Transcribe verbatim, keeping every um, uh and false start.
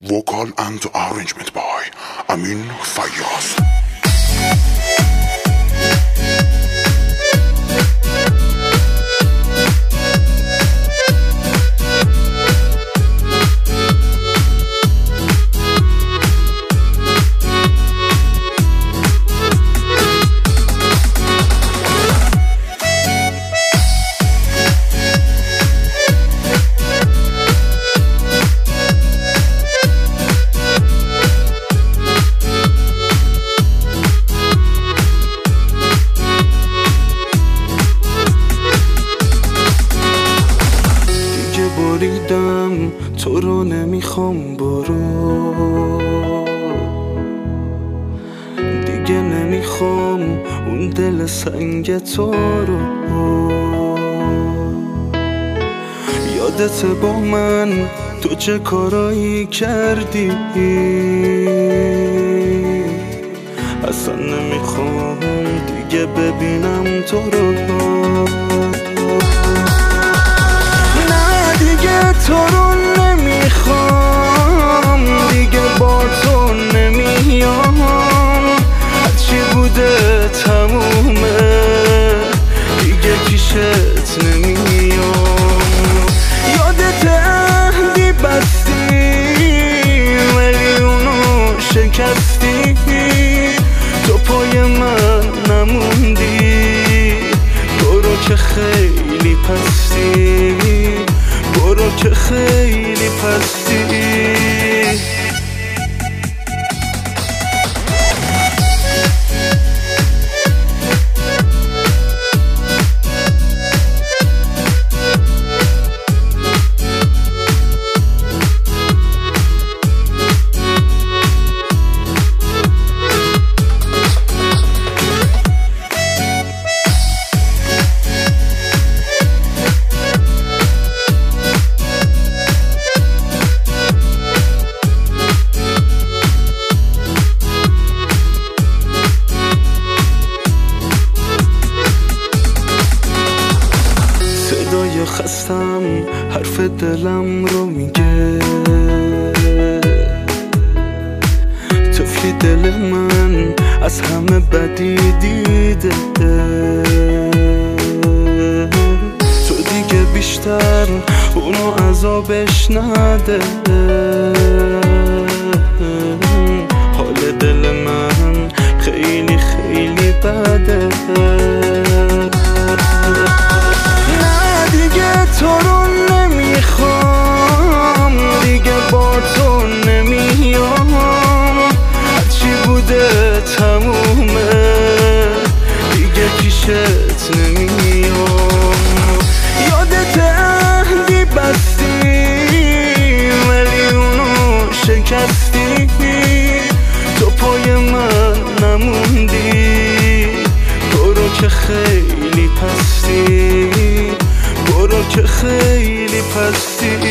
Vocal and arrangement by Amin Fayyaz. بریدم تو رو نمیخوام برو، دیگه نمیخوام اون دل سنگ تو رو. یادت با من تو چه کارایی کردی، اصلا نمیخوام دیگه ببینم تو رو. تو رو نمیخوام دیگه، با تو نمیام، هرچی بوده تمومه دیگه پیشت نمیام. یادت عهدی بستی ولی اونو شکستی، تو پای من نموندی، برو که خیلی پستی، برو که خیلی پستی. خستم حرف دلم رو میگه، طفلی دل من از همه بدی دیده، تو دیگه بیشتر اونو عذابش نده. حال دل من خیلی خیلی بده، تو رو نمیخوام دیگه، با تو نمیام، هرچی بوده تمومه دیگه پیشت نمیام. یادت عهدی بستی ولی اونو شکستی، تو پای من نموندی، برو که خیلی پستی، برو که خیلی پستی.